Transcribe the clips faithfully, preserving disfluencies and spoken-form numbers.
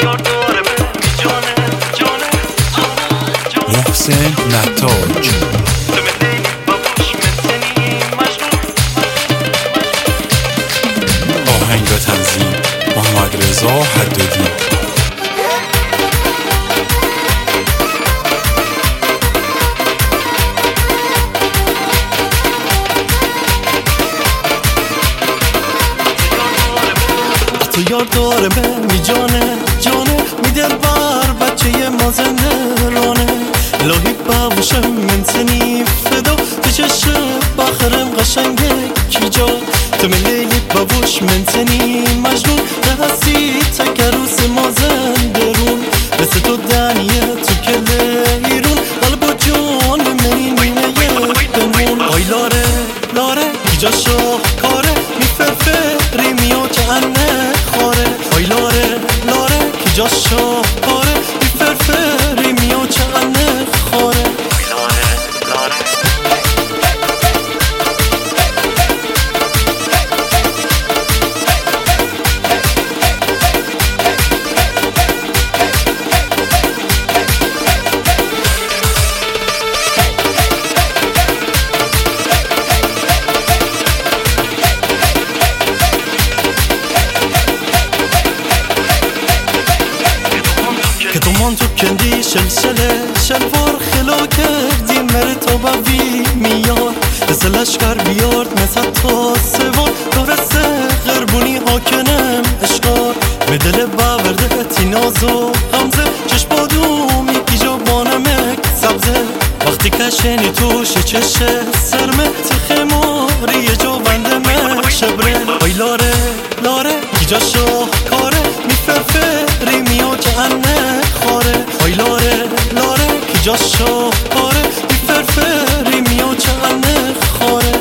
محسن نتاج. آهنگ و تنظیم محمد رضا حدادی. تو یار داره می جانه جانه می دل بر بچه ما زنده رانه لاهی بابوشم من سنی فدا تو چشم بخرم قشنگه کی جا تو من لیلی بابوش من سنی مجنون نهستی تکروس ما زنده رون مثل تو دنیه تو کله ایرون قلب و جان به منی نینه یه بمون آی لاره لاره کی جا شاهکاره می فرفری میو که انه خاره آی لاره لاره کی جا شاهکاره می فرفری میو که انه خاره آی لاره لاره که تو من تو کندی شلشله شلوار خلا کردی مره تو با وی میار مثل لشکر بیارد مثل تا سوار دارسته غربونی حاکنم اشکار به دل باورده تیناز و غمزه چشم بادومی ایجا بانمک سبزه وقتی کشنی توش چشه سرمه تخماری یه جا بنده من شبره آی لاره لاره ایجا شاهکاره میفرفری میو که انه خاره آی لاره لاره کی جا شاهکاره میفرفری میو که انه خاره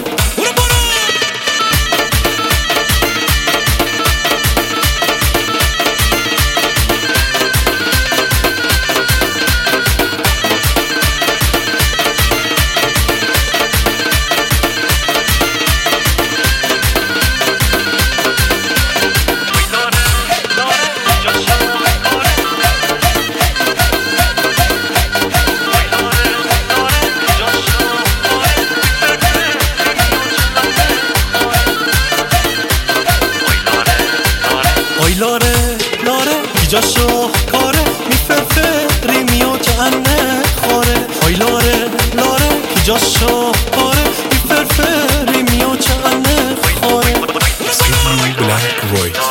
آی لاره لاره کی جا شاهکاره میفرفری میو که انه خاره آی لاره لاره کی جا شاهکاره میفرفری میو که انه خاره Black Voice.